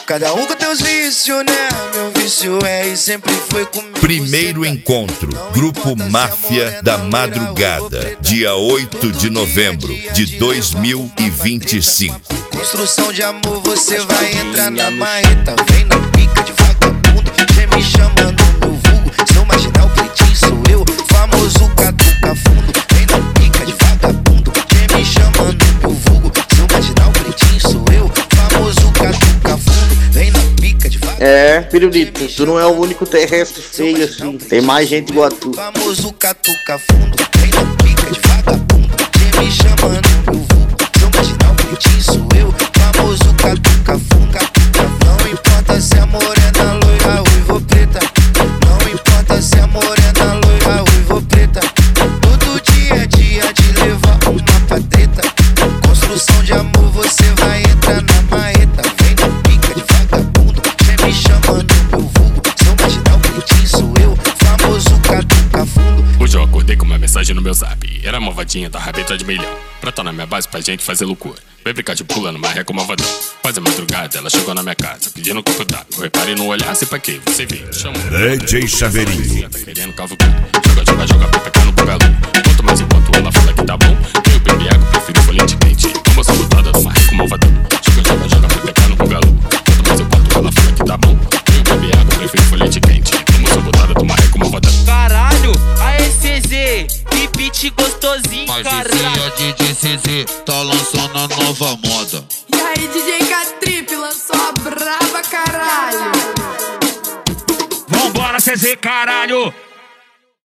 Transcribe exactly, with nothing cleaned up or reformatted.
Cada um com teus vícios, né? Meu vício é e sempre foi comigo. Primeiro encontro, Grupo Máfia da Madrugada, dia oito de novembro de dois mil e vinte e cinco. Construção de amor, você vai entrar na marreta. Vem na pica de vagabundo, já me chamando meu vulgo. Seu marginal pretinho sou eu, famoso catuca fundo. Vem na pica de vagabundo, já me chamando meu vulgo. Seu marginal pretinho sou eu, famoso catuca fundo. Vem na pica de vagabundo. É, pirulito, tu não é o único terrestre feio assim. Tem mais gente igual a tu. Famoso catuca fundo, vem na pica de vagabundo, já me chamando meu vulgo. Seu marginal pretinho sou eu, famoso catuca fundo. Não importa se é morena, loira, ruiva ou preta. Não importa se é morena, loira, ruiva ou preta. Todo dia é dia de levar uma pateta. Construção de amor, você vai entrar na marreta. Vem na pica de vagabundo, já me chamando meu vulgo. Seu marginal pretinho sou eu, famoso catuca fundo. Hoje eu acordei com uma mensagem no meu zap. Era uma vadinha da rabeta de milhão, pra tá na minha base pra gente fazer loucura. Vem brincar de pula no marreco malvadão. Quase madrugada ela chegou na minha casa, pedindo copo d'água. Reparei no olhar, se pra quê? Você veio, chamou D J Chaveirinho. tá querendo cavucar. Joga, joga, joga, pepeca no bugalu. Enquanto mais enquanto ela fala que tá bom, eu bebi água, prefiro folhete quente. Uma sabotada do marreco malvadão. Joga, joga, joga, pepeca no bugalu. Enquanto mais enquanto ela fala que tá bom, eu bebi água, prefiro folhete quente. Uma sabotada do marreco malvadão. Caralho, aê C Z, que beat gostosinho, caralho. D J C Z tá lançando a nova moda. E aí, D J K-Trip lançou a braba, caralho. Vambora, C Z, caralho.